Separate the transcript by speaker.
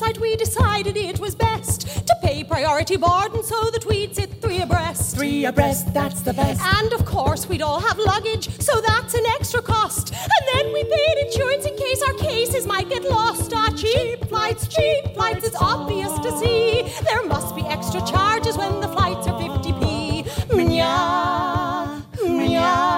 Speaker 1: flight we decided it was best to pay priority boarding so that we'd sit 3 abreast.
Speaker 2: 3 abreast, that's the best.
Speaker 1: And of course we'd all have luggage, so that's an extra cost. And then we paid insurance in case our cases might get lost. Ah, cheap flights,